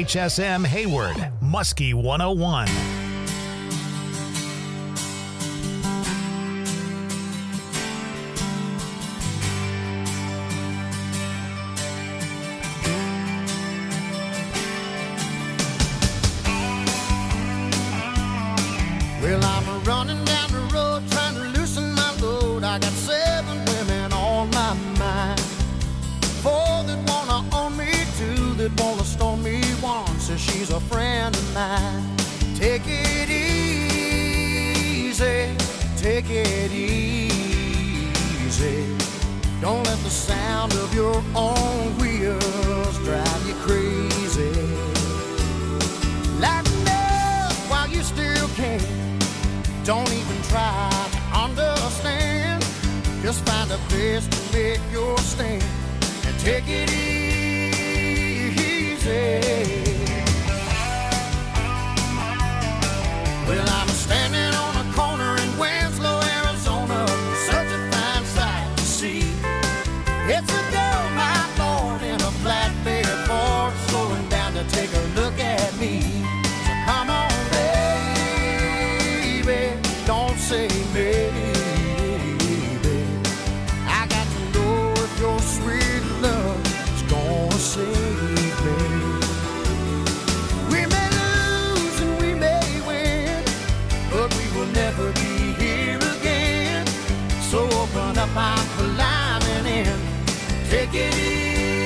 WHSM Hayward, Muskie 101. Well, I'm running down the road trying to loosen my load. I got 7 women on my mind. 4 that wanna own me, 2 that wanna stone me. 1 says she's a friend of mine. Take it easy, take it easy. Don't let the sound of your own wheels drive you crazy. Lighten up while you still can. Don't even try to understand. Just find a place to make your stand and take it easy. Well, I'm standing on a corner in Winslow, Arizona. Such a fine sight to see. It's a girl, my lord, in a flatbed Ford, slowing down to take a look at me. So come on, don't say maybe. I got to know if your sweet love is gonna save me. We may lose and we may win, but we will never be here again. So open up our climbing in. Take it easy.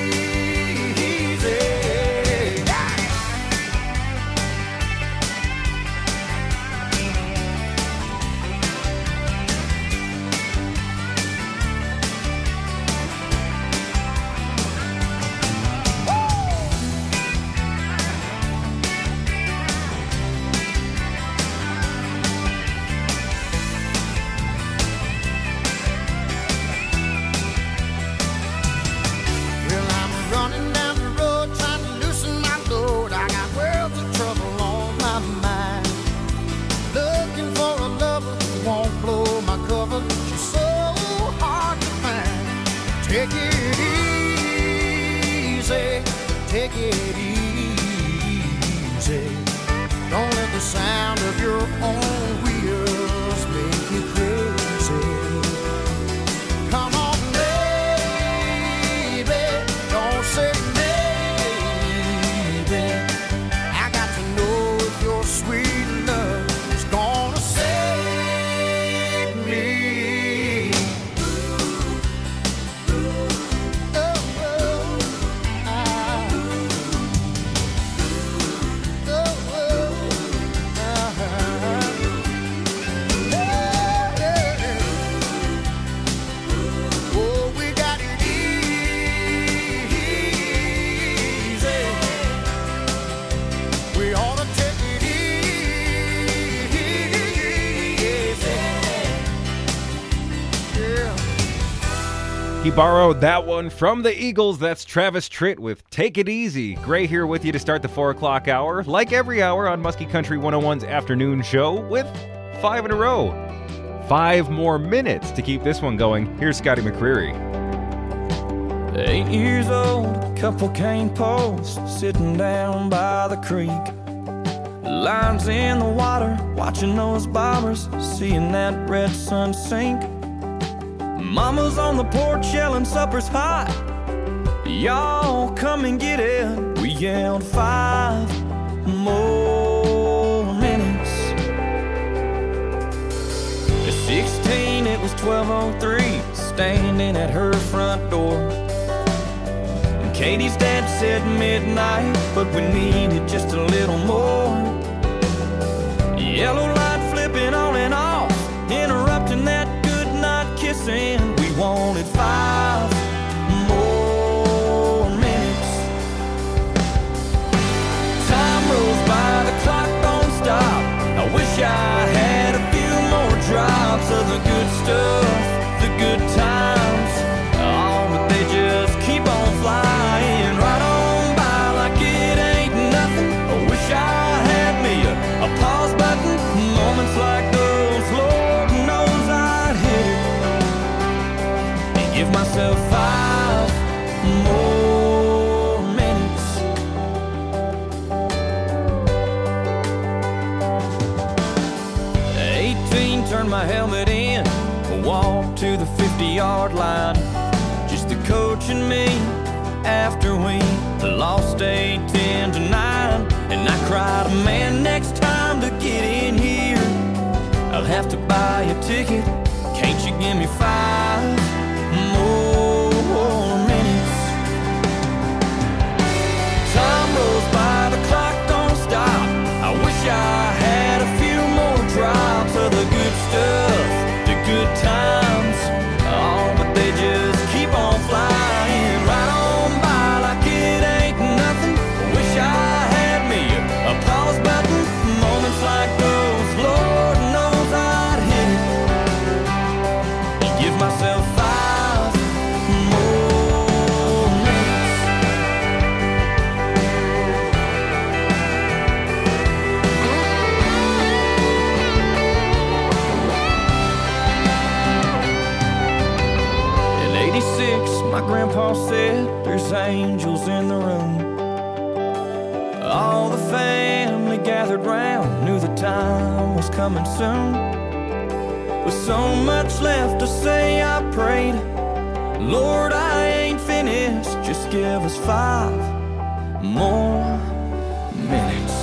Take it easy, take it easy. Don't let the sound of your own wheels make you crazy. Come on, baby, don't say maybe. I got to know if your sweet love is gonna save me. He borrowed that one from the Eagles. That's Travis Tritt with Take It Easy. Gray here with you to start the 4 o'clock hour, like every hour on Muskie Country 101's afternoon show, with 5 in a row. 5 more minutes to keep this one going. Here's Scotty McCreery. 8 years old, couple cane posts, sitting down by the creek. Lines in the water, watching those bobbers, seeing that red sun sink. Mama's on the porch yelling supper's hot. Y'all come and get it. We yelled 5 more minutes. At 16 it was 12:03, standing at her front door. And Katie's dad said midnight, but we needed just a little more. Yellow light flipping on and off, interrupting that goodnight kissing. We wanted 5 more minutes. Time rolls by, the clock don't stop. I wish I had a few more drops of the good stuff, the good times. Oh, but they just keep on flying right on by like it ain't nothing. I wish I had me a pause button. Moments like those, Lord knows I'd hit it and give myself 5 more minutes. walked to the 50-yard line, just the coach and me, after we lost 8-10-9. And I cried, man, next time to get in here, I'll have to buy a ticket. Can't you give me 5 more minutes? Time rolls by, the clock don't stop. I wish I had a few more drops of the good stuff, the good times. Oh, but they just keep on flying right on by like it ain't nothing. Wish I had me a pause button. Moments like those, Lord knows I'd hit it and give myself 5 more minutes. In '86, my grandpa said there's angels in the room. All the family gathered round, knew the time was coming soon. With so much left to say, I prayed, Lord, I ain't finished, just give us 5 more minutes.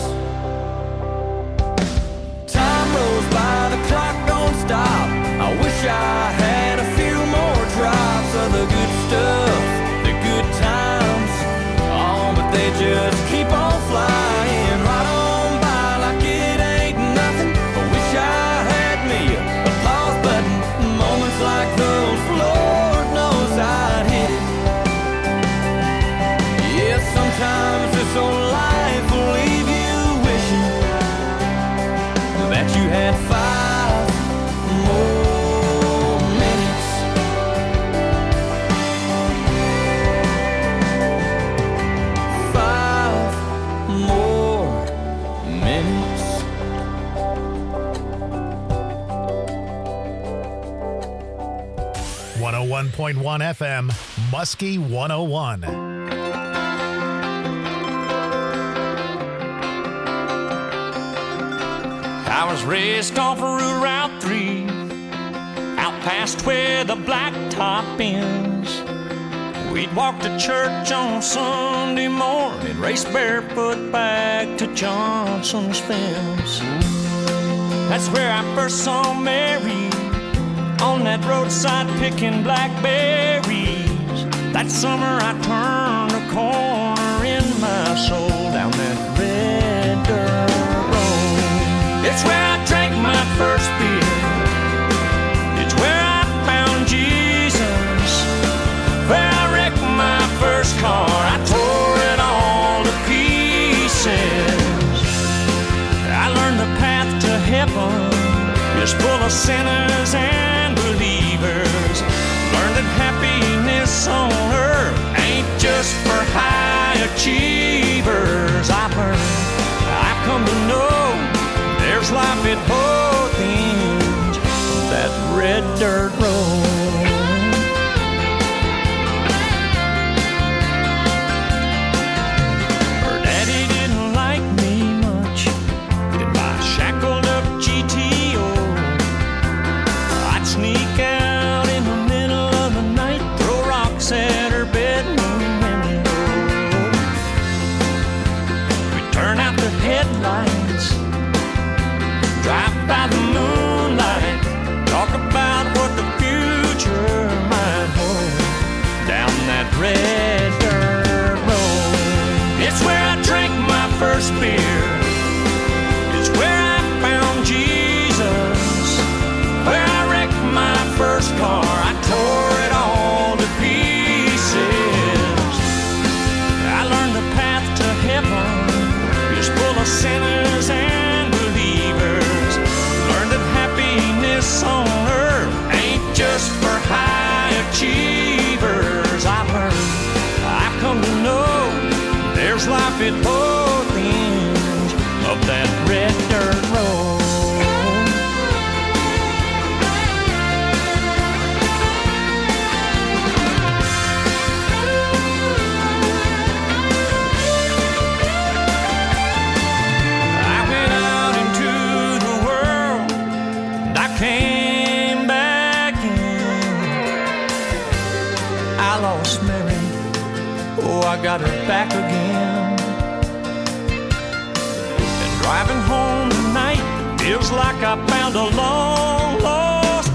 Time rolls by, the clock don't stop. I wish I had a few more drops of the good stuff, the good times. Oh, but they just keep on flying right on by like it ain't nothing. I wish I had me a pause button. Moments like those, Lord knows I'd hit it. Yeah, sometimes this old life will leave you wishing that you had 5 more minutes. 5 more minutes. .1 FM, Muskie 101. I was raised off of Route 3, out past where the blacktop ends. We'd walk to church on Sunday morning, race barefoot back to Johnson's fence. That's where I first saw Mary, on that roadside picking blackberries. That summer I turned a corner in my soul down that red dirt road. It's where I drank my first beer. It's where I found Jesus. Where I wrecked my first car. I tore it all to pieces. I learned the path to heaven is full of sinners and believers. Learned that happiness on earth ain't just for high achievers. I've come to know there's life at both ends of that red dirt road. Her daddy didn't like me much in my shackled up GTO. I'd sneak out in the middle of the night, throw rocks at her bedroom window. We'd turn out the headlights, drive by the moonlight, talk about what the future might hold down that red dirt road. It's where I drank my first beer. It's where I found Jesus. Where I wrecked my first car. I tore it all to pieces. I learned the path to heaven is full of sinners and got her back again. And driving home tonight feels like I found a long lost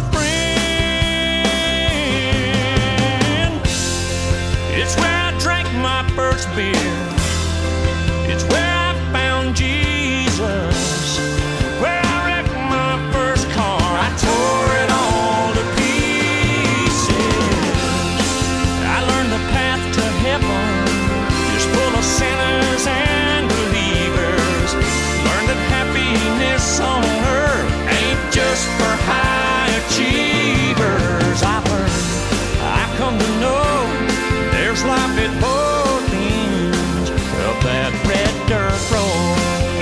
friend. It's where I drank my first beer. It's where I found Jesus. Where I wrecked my first car. I tore it all to pieces. I learned the path to heaven is full of sinners and believers. Learned that happiness on earth ain't just for high achievers. I've learned, I've come to know there's life at both ends of that red dirt road.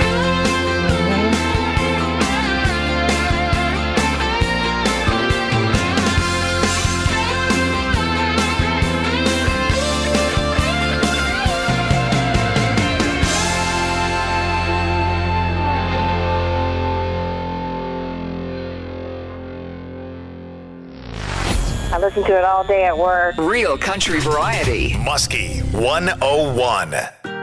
I listen to it all day at work. Real country variety. Muskie 101.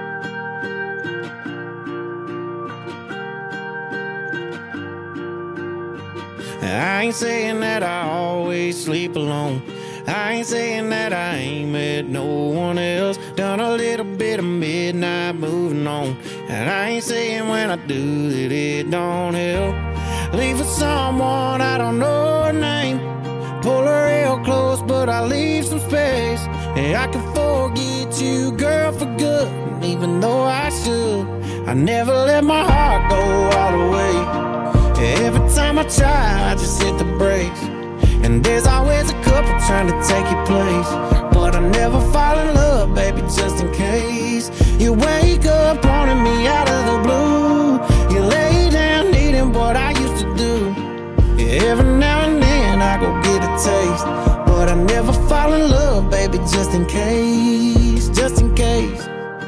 I ain't saying that I always sleep alone. I ain't saying that I ain't met no one else. Done a little bit of midnight moving on. And I ain't saying when I do that it don't help. Leave for someone I don't know her name. Pull her real close, but I leave some space. And I can forget you, girl, for good. And even though I should, I never let my heart go all the way. Every time I try, I just hit the brakes. And there's always a couple trying to take your place. But I never fall in love, baby, just in case. You wake up wanting me out of the blue. You lay down needing what I used to do. Every now and then I go get a taste. But I never fall in love, baby, just in case. Just in case.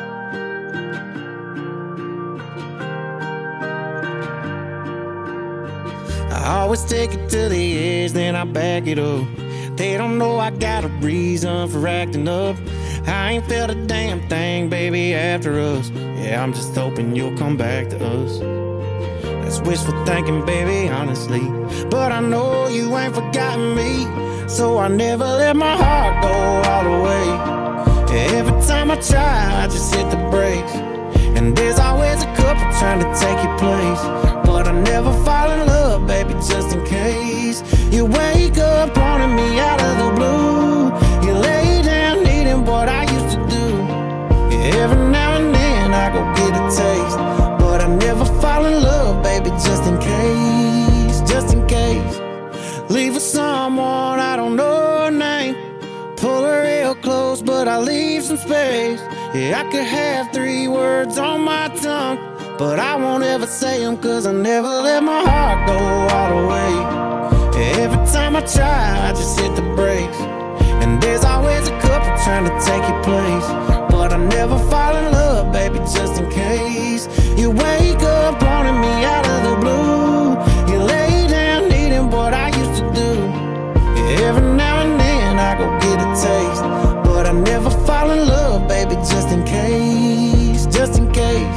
I always take it to the edge, then I back it up. They don't know I got a reason for acting up. I ain't felt a damn thing, baby, after us. Yeah, I'm just hoping you'll come back to us. That's wishful thinking, baby, honestly. But I know you ain't forgotten me. So I never let my heart go all the way. Every time I try, I just hit the brakes. And there's always a couple trying to take your place. But I never fall in love, baby, just in case. You wake up wanting me out of the blue. You lay down needing what I used to do. Every now and then I go get a taste. But I never fall in love, baby, just in case. Just in case. Leave for someone I don't know her name. Pull her real close, but I leave some space. Yeah, I could have 3 words on my tongue, but I won't ever say them, cause I never let my heart go all the way. Every time I try, I just hit the brakes. And there's always a couple trying to take your place. But I never fall in love, baby, just in case. You wake up wanting me out of the blue. You lay down needing what I used to do. Every now and then I go get a taste. But I never fall in love, baby, just in case. Just in case.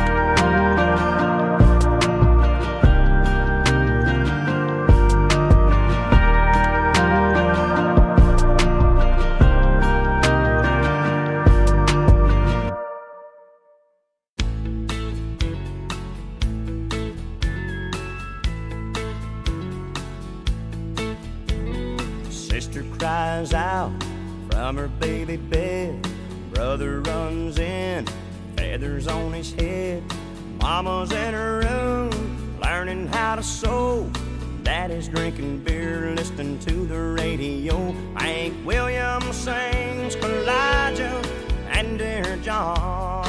Sister cries out from her baby bed. Brother runs in, feathers on his head. Mama's in her room, learning how to sew. Daddy's drinking beer, listening to the radio. Hank Williams sings Elijah and Dear John.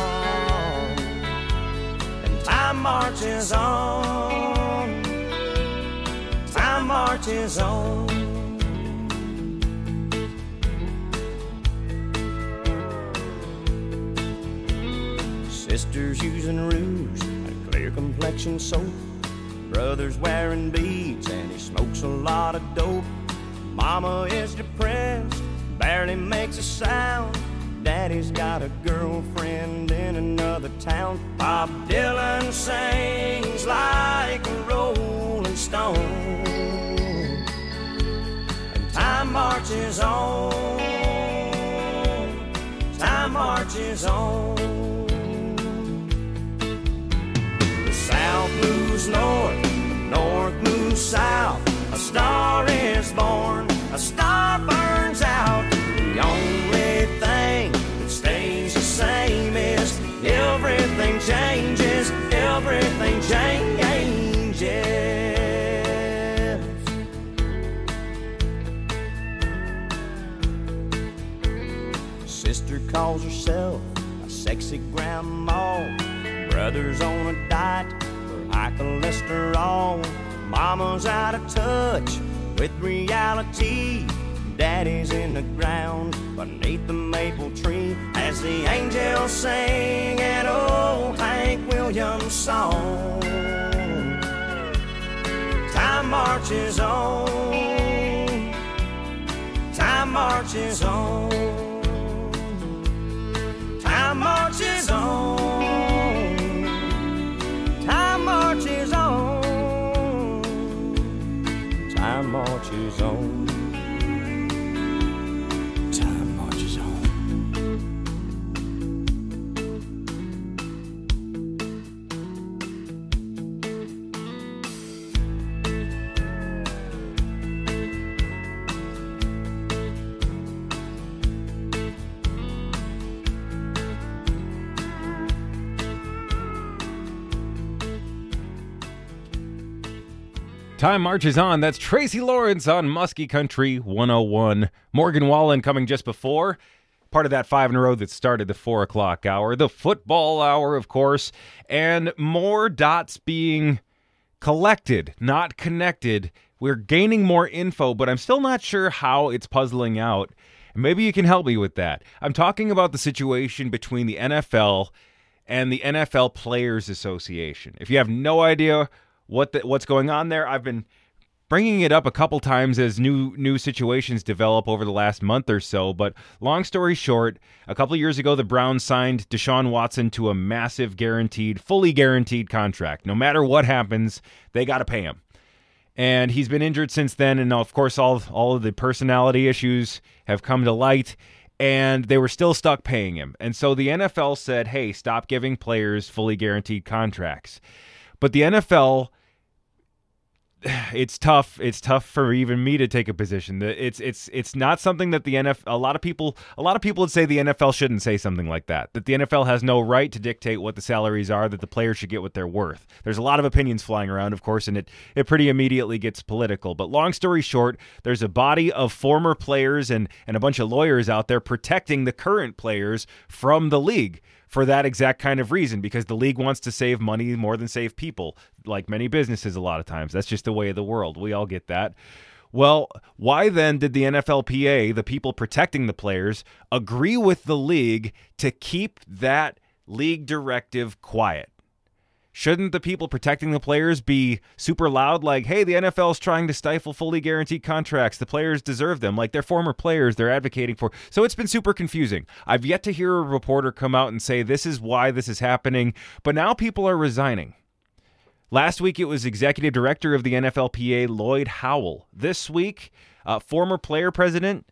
And time marches on. Time marches on. Sisters using rouge, a clear complexion soap. Brother's wearing beads and he smokes a lot of dope. Mama is depressed, barely makes a sound. Daddy's got a girlfriend in another town. Bob Dylan sings like a rolling stone, and time marches on, time marches on. The South moves north, the North moves south. A star is born, a star burns out. The only thing that stays the same is everything changes, everything changes. Sister calls herself a sexy grandma. Brother's on a diet for high cholesterol. Mama's out of touch with reality. Daddy's in the ground beneath the maple tree as the angels sing an old Hank Williams song. Time marches on, time marches on, time marches on, time marches on, time marches on. Time marches on. That's Tracy Lawrence on Muskie Country 101. Morgan Wallen coming just before. Part of that 5 in a row that started the 4 o'clock hour. The football hour, of course. And more dots being collected, not connected. We're gaining more info, but I'm still not sure how it's puzzling out. Maybe you can help me with that. I'm talking about the situation between the NFL and the NFL Players Association. If you have no idea what's going on there, I've been bringing it up a couple times as new situations develop over the last month or so. But long story short, a couple years ago, the Browns signed Deshaun Watson to a massive fully guaranteed contract. No matter what happens, they got to pay him. And he's been injured since then. And of course, all of the personality issues have come to light. And they were still stuck paying him. And so the NFL said, hey, stop giving players fully guaranteed contracts. But the NFL, it's tough. It's tough for even me to take a position. It's not something that the NFL. A lot of people would say the NFL shouldn't say something like that. That the NFL has no right to dictate what the salaries are. That the players should get what they're worth. There's a lot of opinions flying around, of course, and it pretty immediately gets political. But long story short, there's a body of former players and a bunch of lawyers out there protecting the current players from the league. For that exact kind of reason, because the league wants to save money more than save people, like many businesses a lot of times. That's just the way of the world. We all get that. Well, why then did the NFLPA, the people protecting the players, agree with the league to keep that league directive quiet? Shouldn't the people protecting the players be super loud, like, hey, the NFL's trying to stifle fully guaranteed contracts. The players deserve them. Like, they're former players they're advocating for. So it's been super confusing. I've yet to hear a reporter come out and say this is why this is happening. But now people are resigning. Last week, it was executive director of the NFLPA, Lloyd Howell. This week, former player president,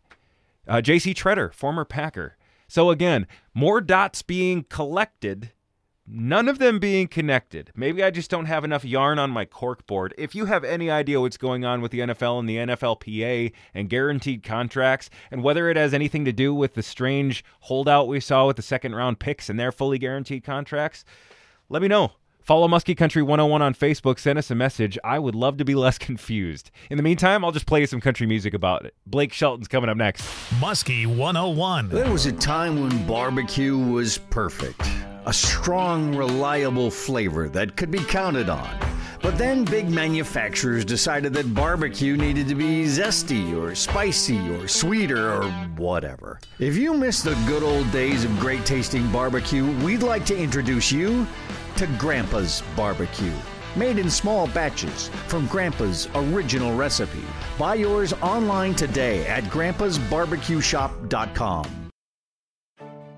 J.C. Tretter, former Packer. So again, more dots being collected, none of them being connected. Maybe I just don't have enough yarn on my corkboard. If you have any idea what's going on with the NFL and the NFLPA and guaranteed contracts, and whether it has anything to do with the strange holdout we saw with the second-round picks and their fully guaranteed contracts, let me know. Follow Muskie Country 101 on Facebook. Send us a message. I would love to be less confused. In the meantime, I'll just play some country music about it. Blake Shelton's coming up next. Muskie 101. There was a time when barbecue was perfect. A strong, reliable flavor that could be counted on. But then big manufacturers decided that barbecue needed to be zesty or spicy or sweeter or whatever. If you miss the good old days of great tasting barbecue, we'd like to introduce you to Grandpa's Barbecue. Made in small batches from Grandpa's original recipe. Buy yours online today at grandpasbarbecueshop.com.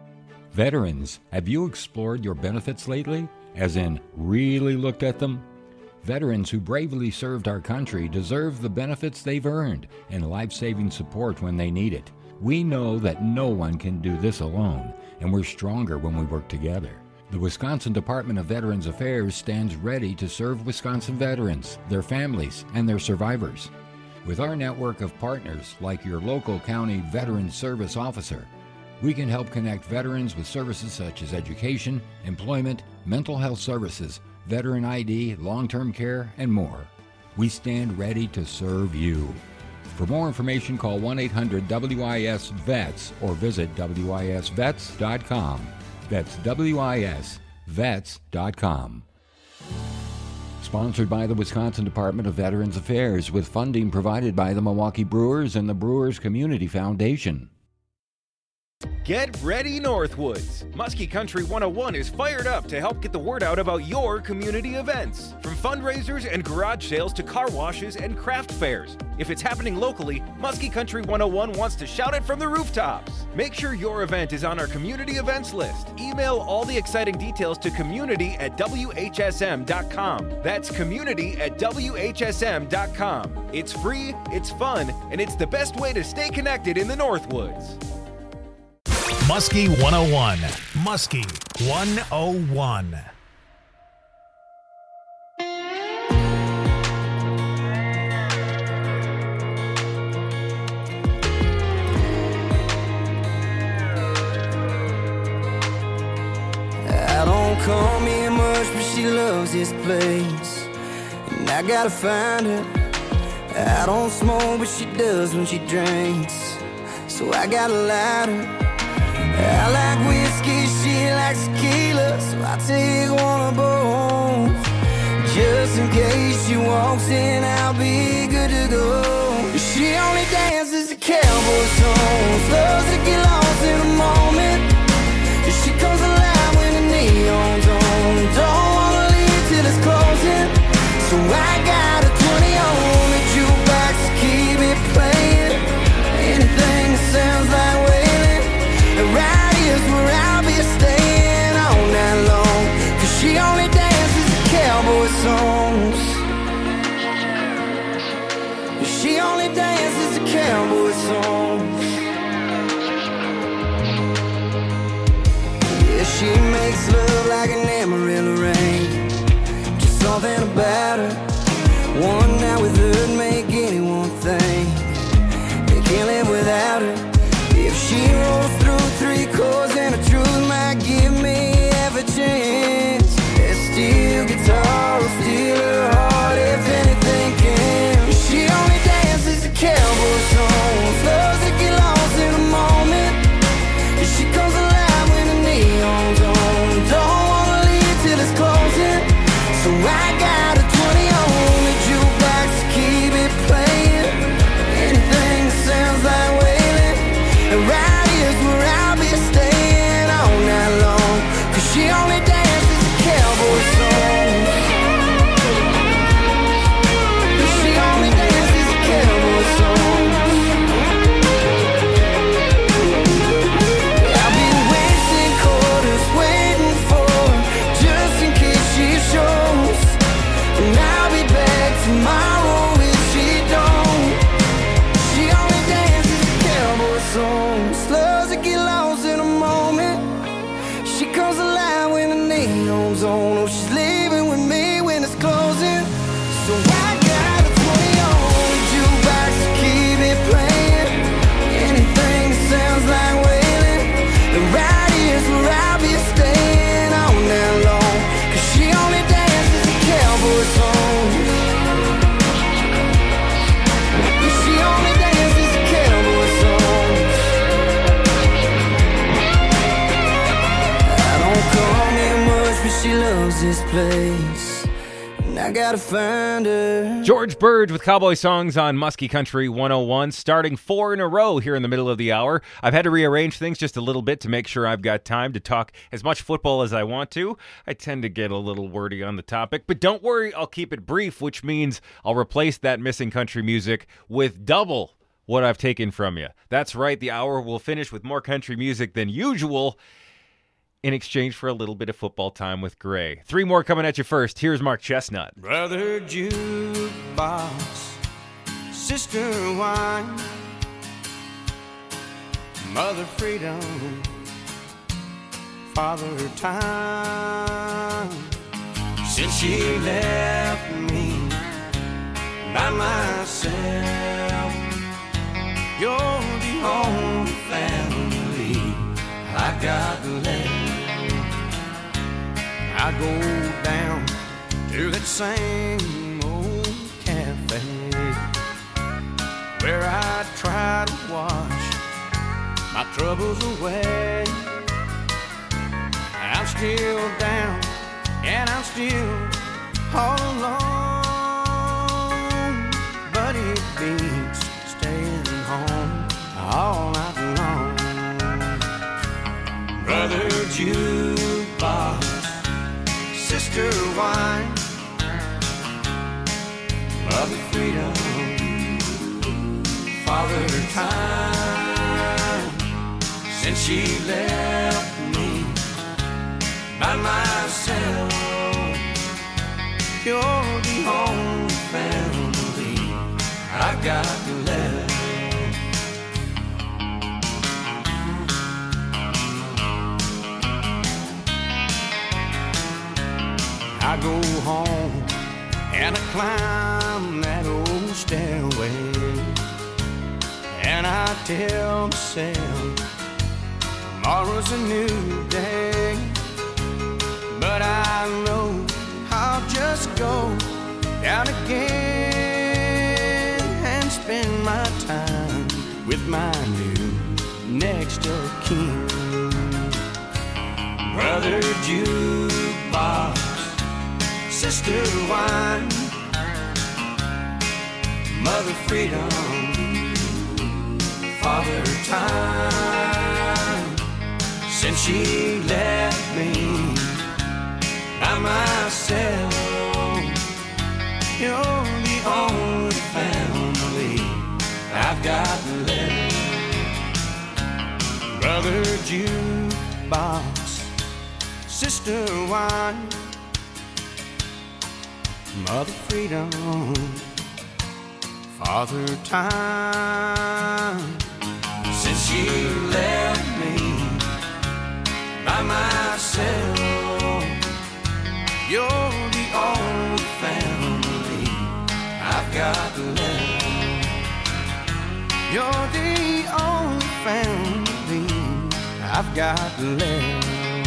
Veterans, have you explored your benefits lately? As in, really looked at them? Veterans who bravely served our country deserve the benefits they've earned and life-saving support when they need it. We know that no one can do this alone, and we're stronger when we work together. The Wisconsin Department of Veterans Affairs stands ready to serve Wisconsin veterans, their families, and their survivors. With our network of partners like your local county Veterans Service Officer, we can help connect veterans with services such as education, employment, mental health services, veteran ID, long-term care, and more. We stand ready to serve you. For more information, call 1-800-WIS-VETS or visit WISVets.com. That's WISVets.com. Sponsored by the Wisconsin Department of Veterans Affairs with funding provided by the Milwaukee Brewers and the Brewers Community Foundation. Get ready, Northwoods! Muskie Country 101 is fired up to help get the word out about your community events. From fundraisers and garage sales to car washes and craft fairs. If it's happening locally, Muskie Country 101 wants to shout it from the rooftops. Make sure your event is on our community events list. Email all the exciting details to community@WHSM.com. That's community@WHSM.com. It's free, it's fun, and it's the best way to stay connected in the Northwoods. Muskie 101. Muskie 101. I don't come here much, but she loves this place, and I gotta find her. I don't smoke, but she does when she drinks, so I gotta light her. I like whiskey, she likes tequila, so I take one of both. Just in case she walks in, I'll be good to go. She only dances to cowboy songs, loves to get lost in a moment. She comes alive when the neon's on, don't wanna leave till it's closing. So I got a 20 on the jukebox to keep it playing. Anything that sounds like wailing, right here's where I'll be staying all night long. Cause she only dances to cowboy songs. She only dances to cowboy songs. Yeah, she makes love like an Amarillo rain. Just something about her. One night with her make anyone think they can't live without her. If she rolls through 3 chords and the truth might give me half a chance. That steel guitar will steal her heart if anything can. She only dances to cowboy songs, loves to get lost in a moment. She comes alive when the neon's on, don't wanna leave till it's closing. So I got a 20 on the jukebox to keep it playing. Anything that sounds like wailing, right here's where I'll be staying all night long. Cause she only dances to cowboy songs. She only dances to cowboy songs. I'll be wasting quarters waiting for her, just in case she shows. And I'll be back tomorrow if she don't. She only dances to cowboy songs, loves to get lost in a moment. She comes alive when the neon's on. Oh, she's leaving with me when it's closing. So I got a 20 on the jukebox to keep it playing. Anything that sounds like wailing, and right here's where I'll be staying all night long. Cause she only dances to cowboy songs. She only dances to cowboy songs. I don't come here much, but she loves this place, and I gotta find her. George Burge with Cowboy Songs on Muskie Country 101, starting 4 in a row here in the middle of the hour. I've had to rearrange things just a little bit to make sure I've got time to talk as much football as I want to. I tend to get a little wordy on the topic, but don't worry, I'll keep it brief, which means I'll replace that missing country music with double what I've taken from you. That's right, the hour will finish with more country music than usual. in exchange for a little bit of football time with Gray. 3 more coming at you first. Here's Mark Chestnut. Brother jukebox, sister wine, mother freedom, father time. Since she left me by myself, you're the only family I got left. I go down to that same old cafe where I try to wash my troubles away. I'm still down and I'm still all alone, but it beats staying home all night long. Brother jukebox, sister wine, mother freedom, father time. Since she left me by myself, you're the only family I've got left. I go home and I climb that old stairway, and I tell myself tomorrow's a new day. But I know I'll just go down again and spend my time with my new next of kin. Brother jukebox, sister wine, mother freedom, father time. Since she left me by myself, you're the only family I've got left. Brother jukebox, sister wine, mother freedom, father time. Since she left me by myself, you're the only family I've got left. You're the only family I've got left.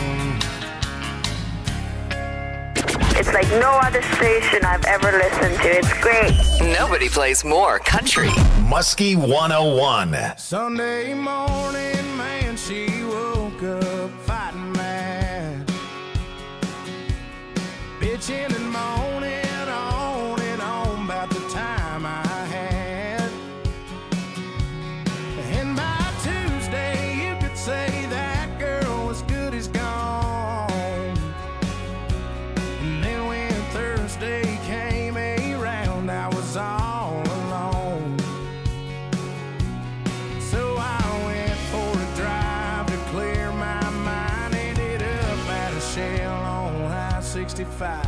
It's like no other station I've ever listened to. It's great. Nobody plays more country. Muskie 101. Sunday morning, man, she woke up fighting mad, bitching and moaning on and on about the time I had. And by Tuesday, you could say that girl was good as gone. And then when Thursday came around, I was all alone. So I went for a drive to clear my mind. Ended up at a Shell on I-65.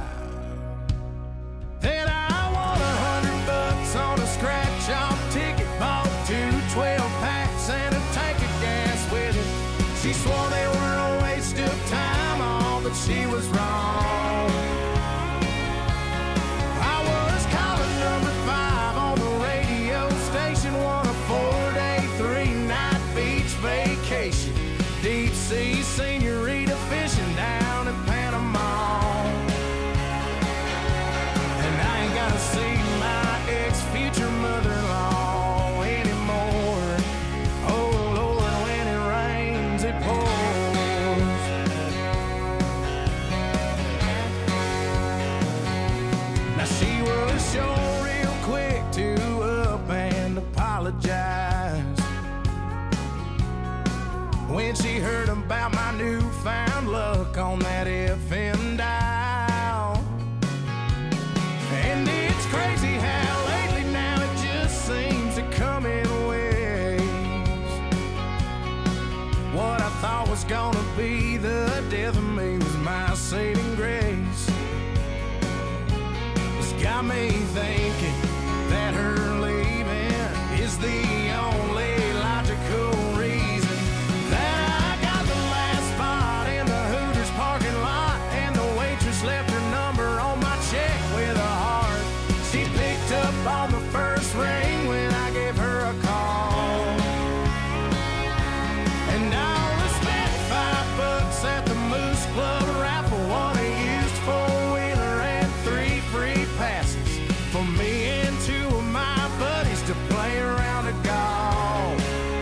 Then I won $100 on a scratch-off ticket. Bought 2 12-packs and a tank of gas with it. She swore they were a waste of time, all, but she was wrong. I was calling number 5 on the radio station, won a 4-day, 3-night beach vacation. Deep sea senorita fishing down in Panama. And I ain't gotta see my ex-future mother-in-law anymore. Oh Lord, when it rains, it pours. Now she was sure real quick to up and apologize when she heard about my newfound luck on that FM dial. And it's crazy how lately now it just seems to come in waves. What I thought was gonna be the death saving grace. It's got me thinking that her leaving is the only logical reason that I got the last spot in the Hooters parking lot, and the waitress left her number on my check with a heart. She picked up on the first ring when I gave her a call, and I only spent $5 at the Moose Club raffle, won a used four-wheeler and 3 free passes for me and 2 of my buddies to play around a golf.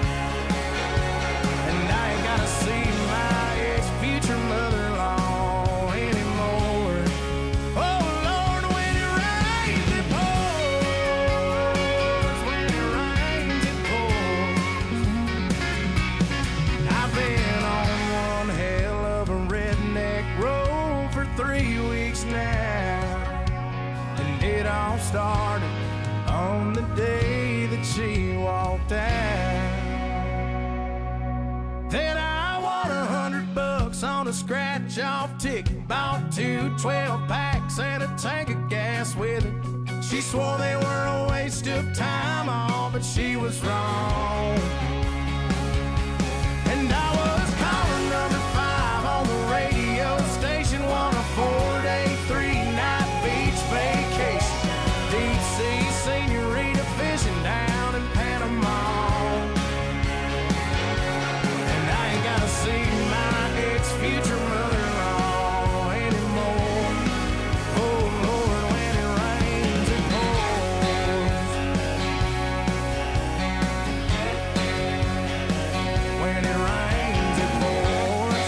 And I ain't gotta see my ex-future mother-in-law anymore. Oh Lord, when it rains it pours, when it rains it pours. I've been on one hell of a redneck road for 3 weeks now, and it all started on the day that she walked out. Then I won $100 on a scratch-off ticket, bought 2 12-packs and a tank of gas with it. She swore they were a waste of time, all, but she was wrong. And I was caller number 5 on the radio station, won a 4-day, 3-night beach vacation, deep sea senorita fishing down in Panama. And I ain't gotta see my ex-future mother-in-law anymore. Oh Lord, when it rains it pours. When it rains it pours.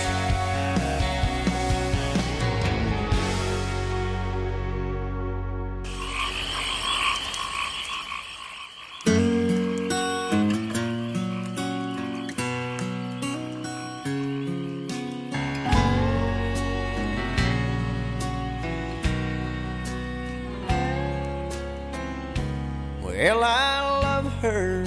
Well, I love her,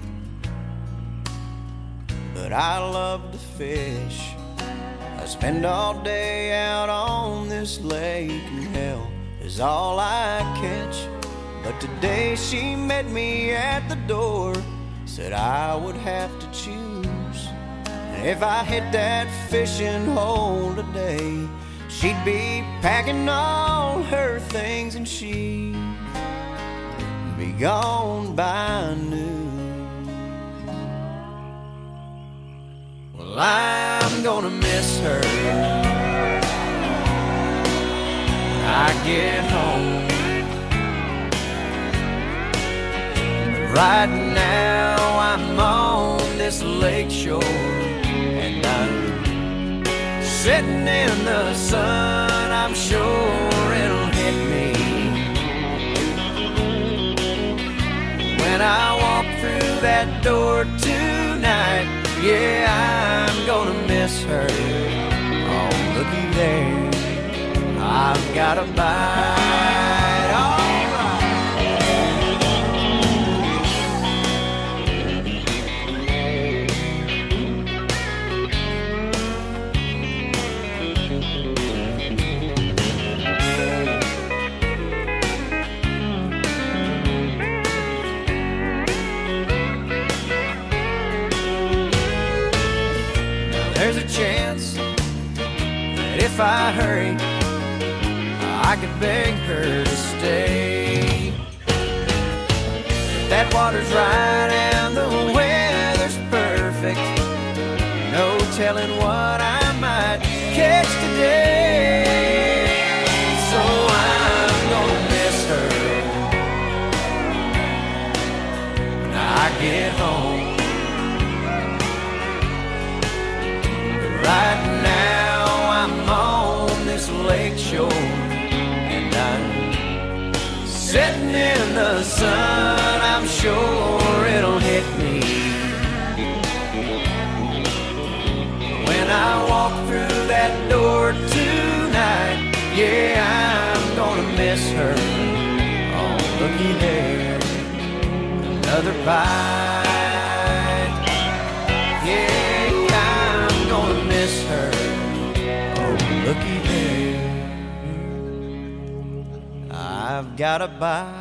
but I love to fish. I spend all day out on this lake, and hell is all I catch. But today she met me at the door, said I would have to choose. And if I hit that fishing hole today, she'd be packing all her things and she'd be gone by noon. Well, I'm gonna miss her when I get home. But right now I'm on this lake shore, and I'm sitting in the sun. I'm sure it'll hit me when I walk through that door tonight. Yeah, I'm gonna miss her. Oh, looky there, I've got a bite. All there's a chance that if I hurry, I could beg her to stay. That water's right and the weather's perfect. No telling what I might catch today. So I'm gonna miss her when I get home. Right now I'm on this lake shore, and I'm sitting in the sun. I'm sure it'll hit me when I walk through that door tonight. Yeah, I'm gonna miss her. Oh, looky there, another bite. Yeah, I'm gonna miss her. Oh, looky there. I've got to buy.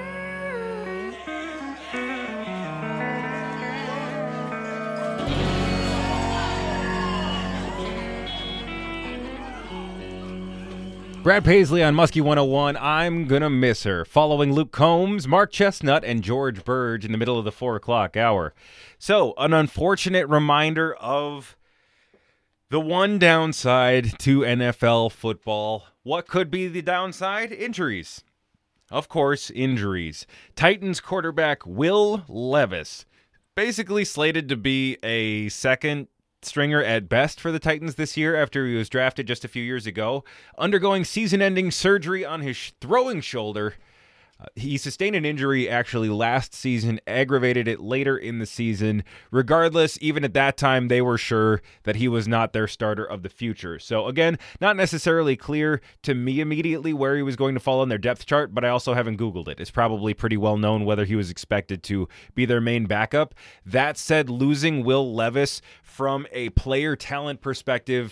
Brad Paisley on Muskie 101. I'm gonna miss her. Following Luke Combs, Mark Chestnut, and George Burge in the middle of the 4 o'clock hour. So, an unfortunate reminder of the one downside to NFL football. What could be the downside? Injuries. Of course, injuries. Titans quarterback Will Levis, basically slated to be a second stringer at best for the Titans this year after he was drafted just a few years ago, undergoing season-ending surgery on his throwing shoulder. He sustained an injury actually last season, aggravated it later in the season. Regardless, even at that time, they were sure that he was not their starter of the future. So again, not necessarily clear to me immediately where he was going to fall on their depth chart, but I also haven't Googled it. It's probably pretty well known whether he was expected to be their main backup. That said, losing Will Levis from a player talent perspective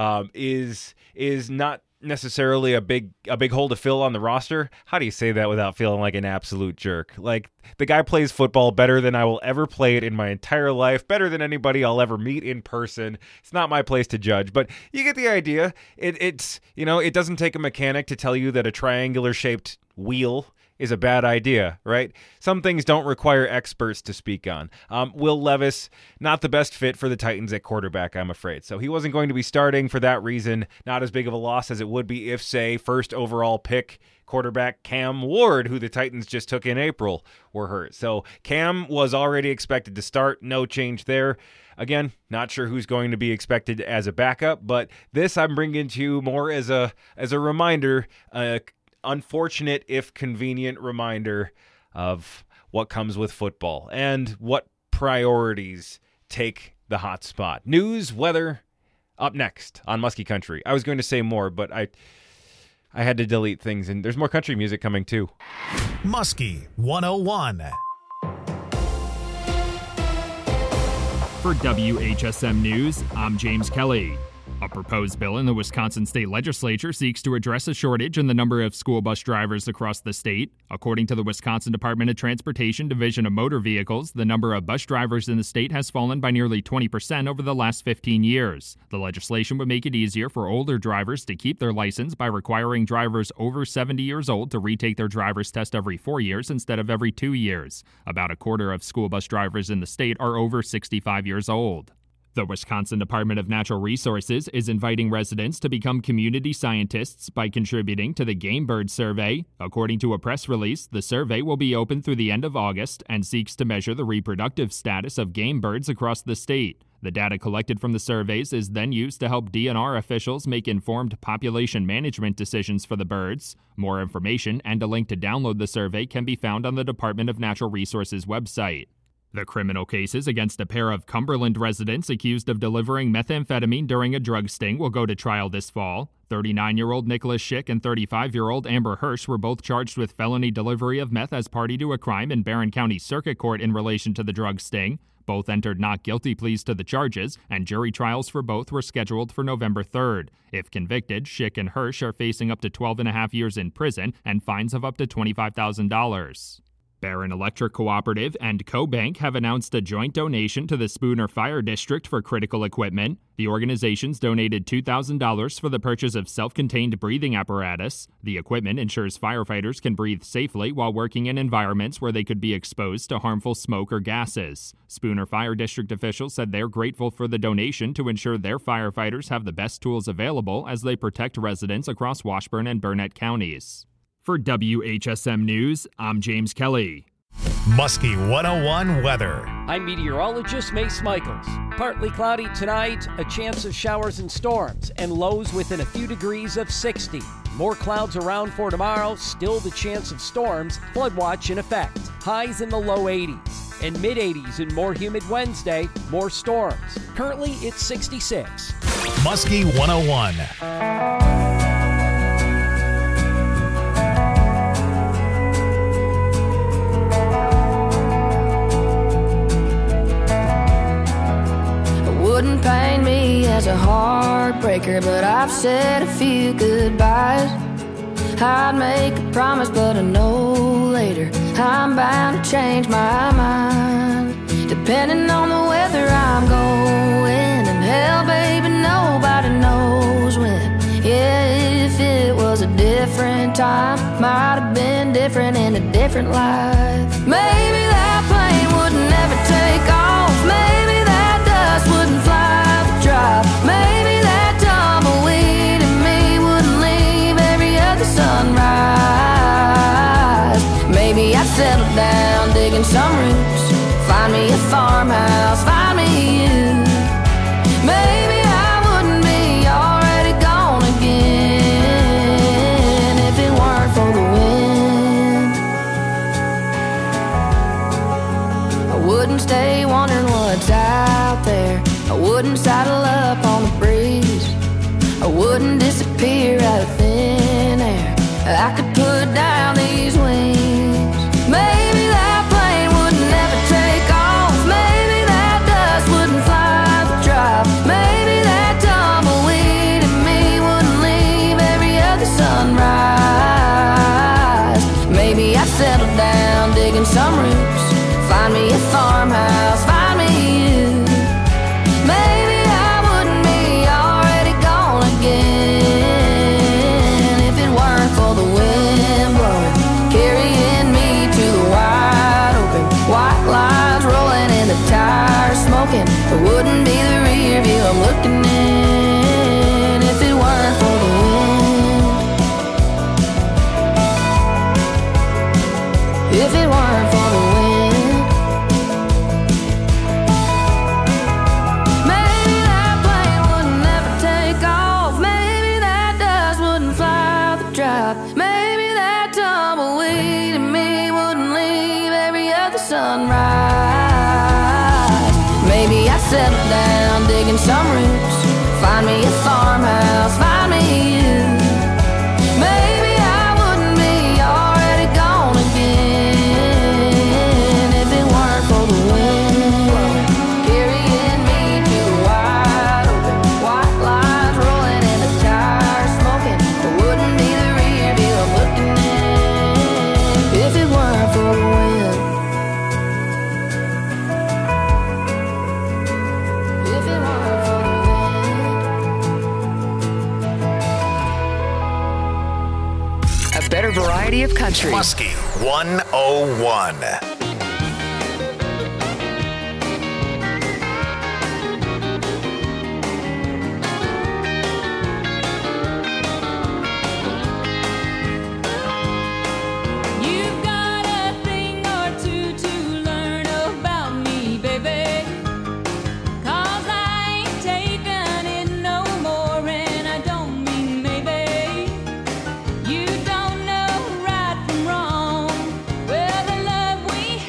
is not necessarily a big hole to fill on the roster. How do you say that without feeling like an absolute jerk? Like, the guy plays football better than I will ever play it in my entire life, better than anybody I'll ever meet in person. It's not my place to judge, but you get the idea. It's it doesn't take a mechanic to tell you that a triangular shaped wheel is a bad idea, right? Some things don't require experts to speak on. Will Levis, not the best fit for the Titans at quarterback, I'm afraid. So he wasn't going to be starting for that reason. Not as big of a loss as it would be if, say, first overall pick quarterback Cam Ward, who the Titans just took in April, were hurt. So Cam was already expected to start. No change there. Again, not sure who's going to be expected as a backup, but this I'm bringing to you more as a reminder, unfortunate if convenient reminder of what comes with football and what priorities take the hot spot. News, weather, up next on Muskie Country. I was going to say more, but I had to delete things, and there's more country music coming too. Muskie 101. For WHSM News, I'm James Kelly. A proposed bill in the Wisconsin State Legislature seeks to address a shortage in the number of school bus drivers across the state. According to the Wisconsin Department of Transportation Division of Motor Vehicles, the number of bus drivers in the state has fallen by nearly 20% over the last 15 years. The legislation would make it easier for older drivers to keep their license by requiring drivers over 70 years old to retake their driver's test every 4 years instead of every 2 years. About a quarter of school bus drivers in the state are over 65 years old. The Wisconsin Department of Natural Resources is inviting residents to become community scientists by contributing to the Game Bird Survey. According to a press release, the survey will be open through the end of August and seeks to measure the reproductive status of game birds across the state. The data collected from the surveys is then used to help DNR officials make informed population management decisions for the birds. More information and a link to download the survey can be found on the Department of Natural Resources website. The criminal cases against a pair of Cumberland residents accused of delivering methamphetamine during a drug sting will go to trial this fall. 39-year-old Nicholas Schick and 35-year-old Amber Hirsch were both charged with felony delivery of meth as party to a crime in Barron County Circuit Court in relation to the drug sting. Both entered not guilty pleas to the charges, and jury trials for both were scheduled for November 3rd. If convicted, Schick and Hirsch are facing up to 12.5 years in prison and fines of up to $25,000. Barron Electric Cooperative and CoBank have announced a joint donation to the Spooner Fire District for critical equipment. The organizations donated $2,000 for the purchase of self-contained breathing apparatus. The equipment ensures firefighters can breathe safely while working in environments where they could be exposed to harmful smoke or gases. Spooner Fire District officials said they're grateful for the donation to ensure their firefighters have the best tools available as they protect residents across Washburn and Burnett counties. For WHSM News, I'm James Kelly. Muskie 101 weather. I'm meteorologist Mace Michaels. Partly cloudy tonight, a chance of showers and storms, and lows within a few degrees of 60. More clouds around for tomorrow, still the chance of storms, flood watch in effect. Highs in the low 80s and mid 80s and more humid Wednesday, more storms. Currently, it's 66. Muskie 101. Wouldn't paint me as a heartbreaker, but I've said a few goodbyes. I'd make a promise, but I know later I'm bound to change my mind. Depending on the weather I'm going, and hell, baby, nobody knows when. Yeah, if it was a different time, might have been different in a different life. Maybe that plane would never take off. Maybe that dust wouldn't fly the drop. Maybe that tumbleweed in me wouldn't leave every other sunrise. Maybe I'd settle down digging some roots, find me a farmhouse, find me you. Maybe I wouldn't be already gone again if it weren't for the wind. I wouldn't stay wondering what's out there. I wouldn't saddle up on the breeze. I wouldn't disappear out of thin air. I could put down these wings. Maybe that plane would never take off. Maybe that dust wouldn't fly the drop. Maybe that tumbleweed in me wouldn't leave every other sunrise. Maybe I'd settle down digging some roots, find me a farmhouse, find me you. Maybe I wouldn't be already gone again if it weren't for the wind blowing, carrying me to the wide open. White lines rolling and the tires smoking. It wouldn't be the rear view I'm looking in if it weren't for the wind. If it weren't for the wind. Maybe that plane would never take off. Maybe that dust wouldn't fly the drop. Maybe that tumbleweed in me wouldn't leave every other sunrise. Maybe I'd settle down digging some roots, find me a farmhouse, find me you. Maybe I wouldn't be already gone again if it weren't for the wind carrying me to the wide open. White lines rolling and the tires smoking. It wouldn't be the rear view I'm looking in if it weren't for the wind. If it weren't for the A better variety of country. Muskie 101. You've got a thing or two to learn about me, baby. 'Cause I ain't taking it no more, and I don't mean maybe. You don't know right from wrong. Well, the love we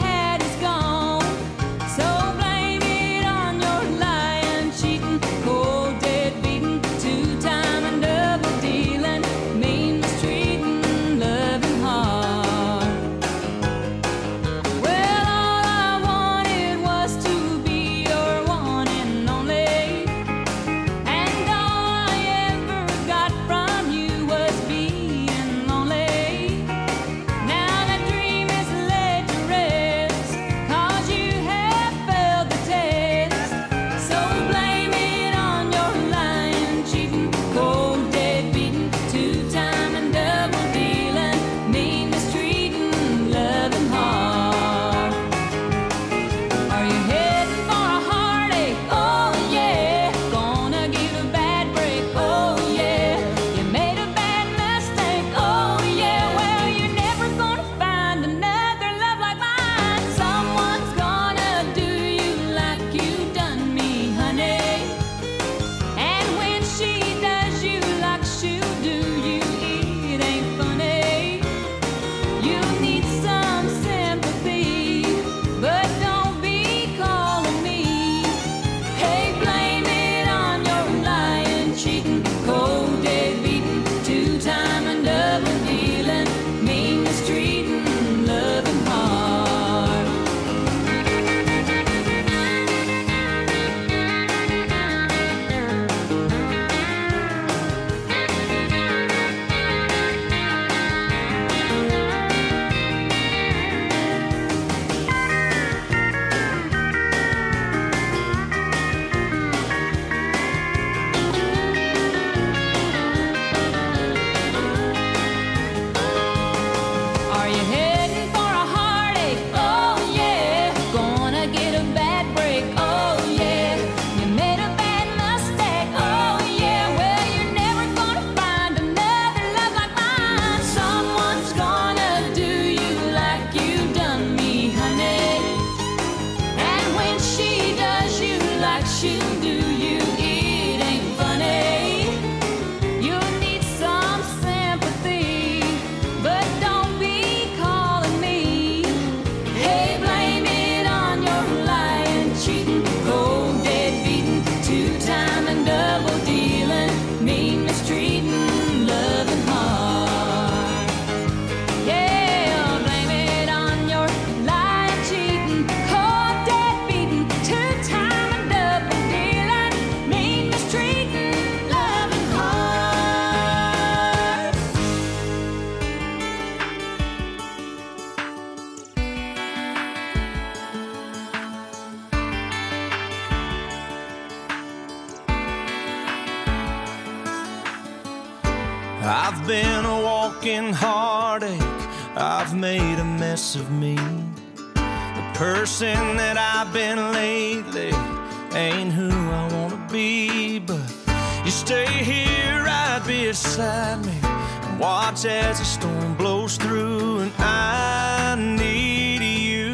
I've been a walking heartache, I've made a mess of me. The person that I've been lately ain't who I wanna be. But you stay here right beside me and watch as the storm blows through, and I need you.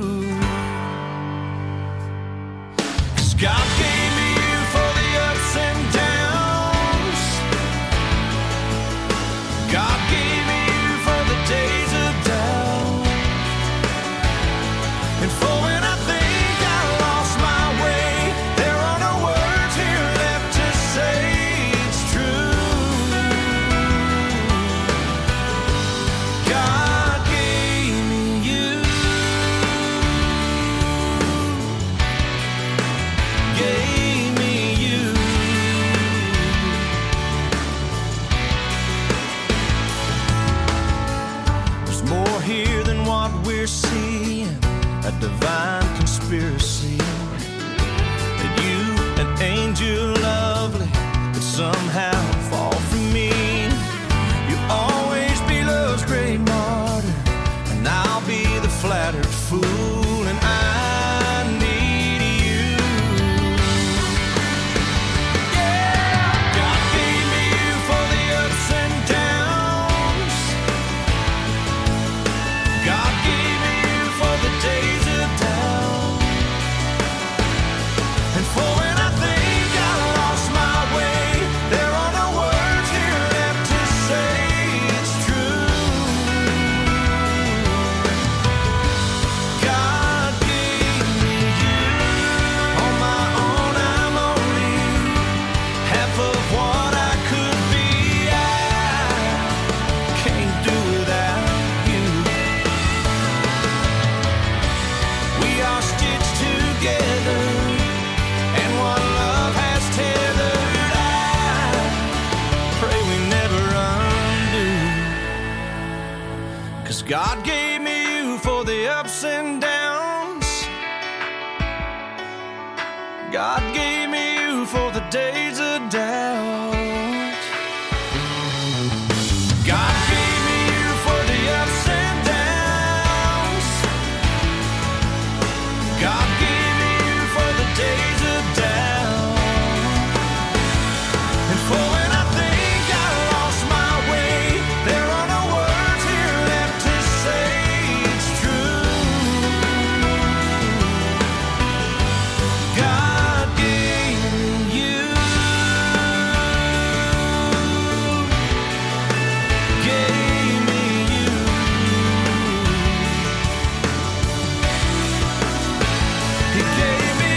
'Cause God gave me you for the ups and downs. God gave me you for the days of doubt, and for when I think I lost my way, there are no words here left to say it's true. God gave me you. Gave me you. There's more here than what we're seeing, a divine conspiracy. That you, an angel lovely, could somehow fall from me. You'll always be love's great martyr, and I'll be the flattered fool, and I need you. Yeah, God gave me you for the ups and downs. God gave me you for the days of doubt, and for when I think I lost my way, there are no words here left to say it's true. God gave me you. On my own, I'm only half of what I could be. I can't do without you. We are stitched together, and one love has tethered. I pray we never undo. 'Cause God gave me you for the ups and downs. God gave me you for the days of doubt. God gave me you for the ups and downs. God gave me you for the days of doubt, and for when I think I lost my way, there are no words here left to say it's true. God gave me you. Gave me you. He gave me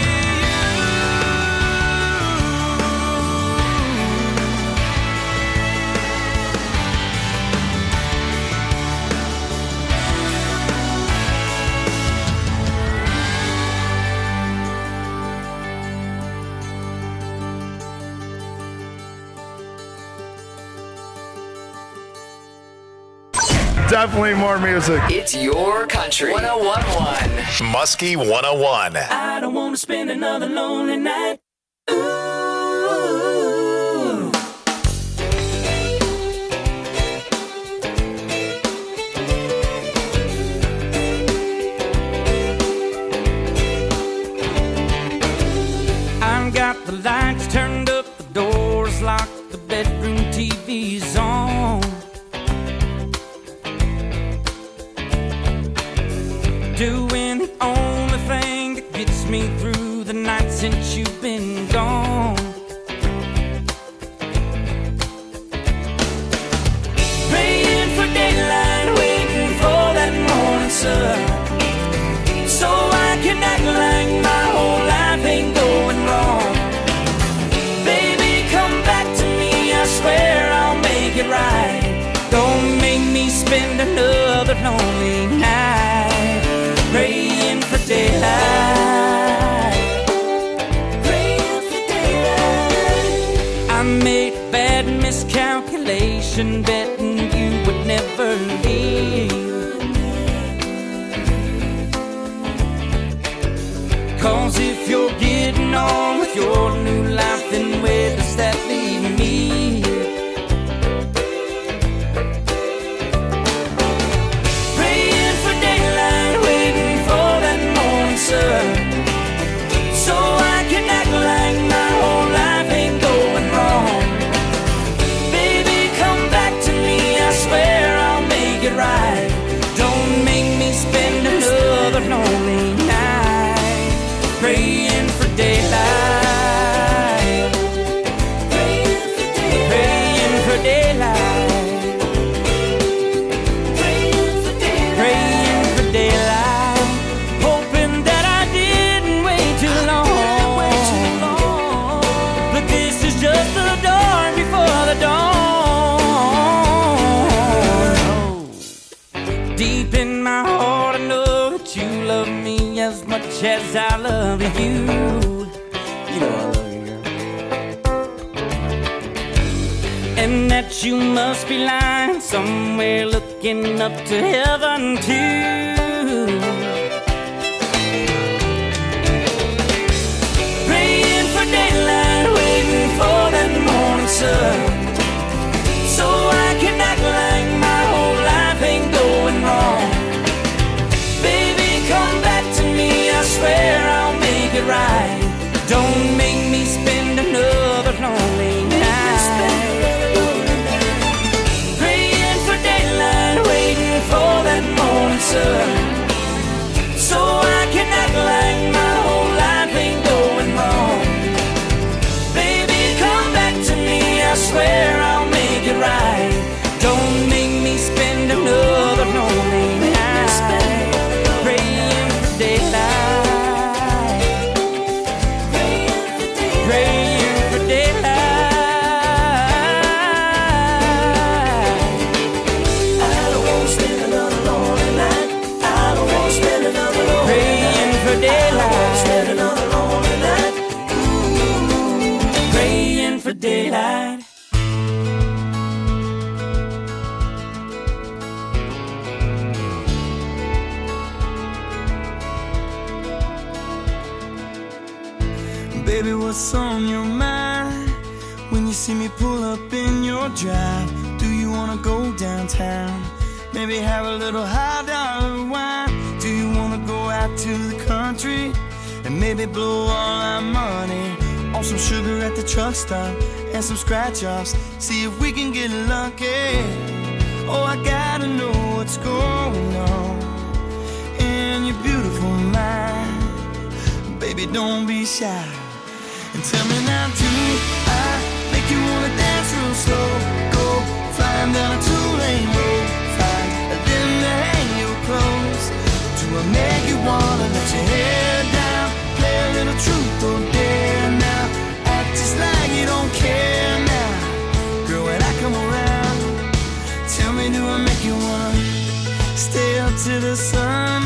Definitely more music. It's your country. 1011. Muskie 101. I don't want to spend another lonely night. I've got the lights turned up, the doors locked, the bedroom TV's on. Doing the only thing that gets me through the night since you've been gone. Praying for daylight, waiting for that morning sun, so I can act like my whole life ain't going wrong. Baby, come back to me, I swear I'll make it right. Don't make me spend another lonely night praying for daylight. Praying for daylight. I made a bad miscalculation, betting you would never leave. 'Cause if you're getting on with your new life, then where does that leave me? as much as I love you. You know I love you, girl. And that you must be lying somewhere looking up to heaven too. Praying for daylight, waiting for that morning sun, so I can act like my whole life ain't going wrong. Baby, come back to me, I swear I'll make it right. Don't make me spend another lonely night. Praying for daylight, waiting for that morning sun, so I can act like my whole life ain't going wrong. Baby, come back to me, I swear I'll make it right. Don't make me spend another lonely night. Praying for daylight, praying for daylight. I don't want to spend another lonely night. I don't want to spend another lonely night. Praying for daylight. I don't want to spend another lonely night. Praying for daylight. Baby, what's on your mind when you see me pull up in your drive? Do you wanna go downtown? Maybe have a little high dollar wine? Do you wanna go out to the country and maybe blow all our money on some sugar at the truck stop and some scratch offs? See if we can get lucky. Oh, I gotta know what's going on in your beautiful mind. Baby, don't be shy. And tell me now, do I make you wanna dance real slow? Go flying down a two-lane road, find a limb to hang your clothes. Do I make you wanna let your hair down, play a little truth or dare now, act just like you don't care now? Girl, when I come around, tell me, do I make you wanna stay up to the sun,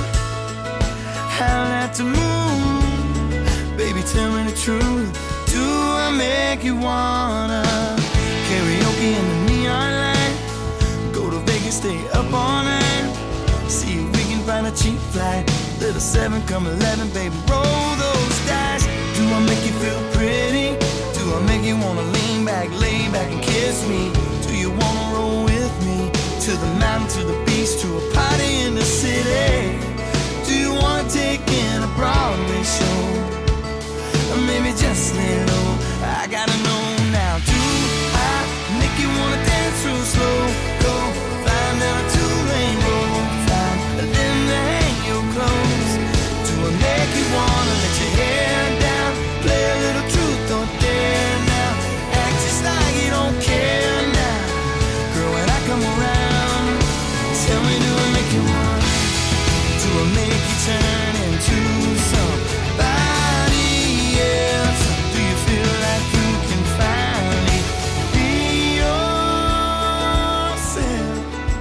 howl at the moon? Baby, tell me the truth. Do I make you wanna karaoke in the neon light, go to Vegas, stay up all night, see if we can find a cheap flight, little 7 come 11, baby, roll those dice. Do I make you feel pretty? Do I make you wanna lean back, lay back and kiss me? Do you wanna roll with me to the mountain, to the beach, to a party in the city? Do you wanna take in a Broadway show? Or maybe just lay low. I gotta know now. Do I make you wanna dance real slow? Go flying down a two-lane road, find a limb to hang your clothes. Do I make you wanna let your hair down, play a little truth or dare now, act just like you don't care now? Girl, when I come around, tell me, do I make you wanna? Do I make you turn into somebody else? Do you feel like you can finally be yourself?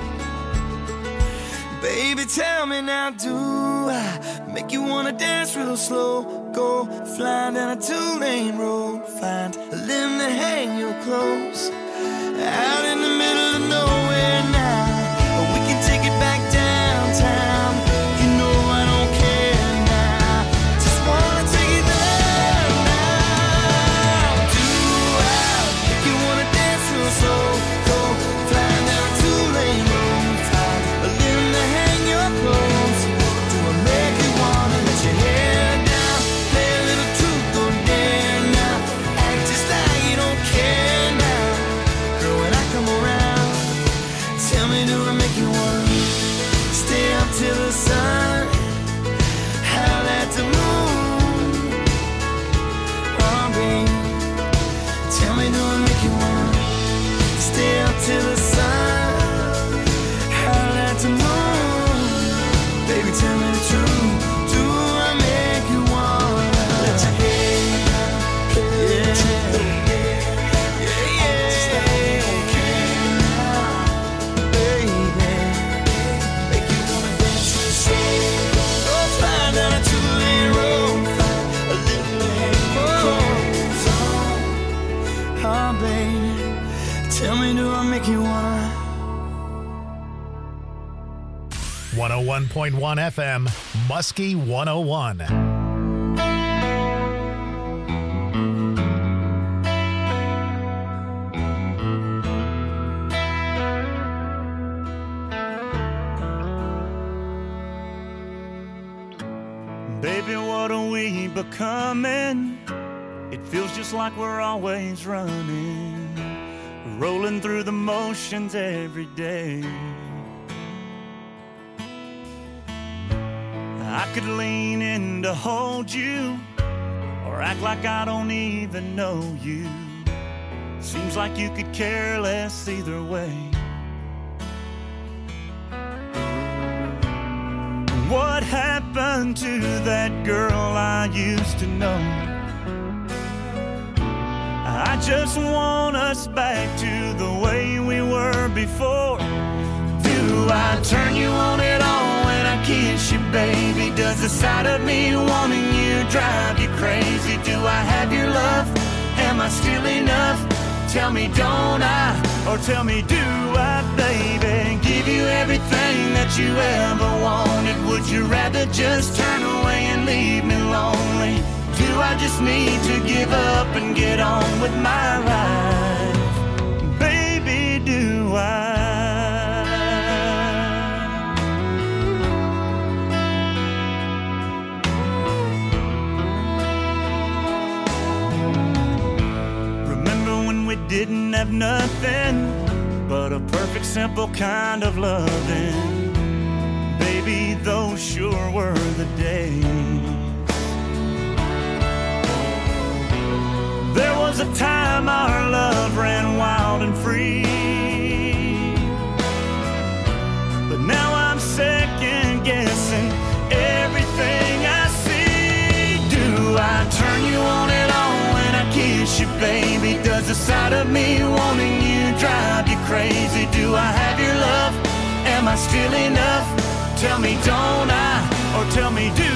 Baby, tell me now, do I make you wanna dance real slow? Go flying down a two-lane road, find a limb to hang your clothes, out in the middle of nowhere now. Or we can take it back downtown. You know I don't care now, just wanna take it there now. Do I make you wanna dance real slow? Go flying down a two-lane road, find a limb to hang your clothes. Do I make you wanna let your hair down, play a little truth or dare now, act just like you don't care now? Girl, when I come around, me, do I make you wanna? 101.1 FM, Muskie 101. Baby, what are we becoming? It feels just like we're always running, rolling through the motions every day. I could lean in to hold you, or act like I don't even know you. Seems like you could care less either way. What happened to that girl I used to know? I just want us back to the way we were before. Do I turn you on at all when I kiss you, baby? Does the sight of me wanting you drive you crazy? Do I have your love? Am I still enough? Tell me, don't I? Or tell me, do I, baby? Give you everything that you ever wanted. Would you rather just turn away and leave me lonely? Do I just need to give up and get on with my life? Baby, do I? We didn't have nothing but a perfect, simple kind of loving. Baby, those sure were the days. There was a time our love ran wild and free, but now I'm second guessing everything I see. Do I turn you on at all when I kiss you, baby? Does the sight of me wanting you drive you crazy? Do I have your love? Am I still enough? Tell me, don't I? Or tell me, do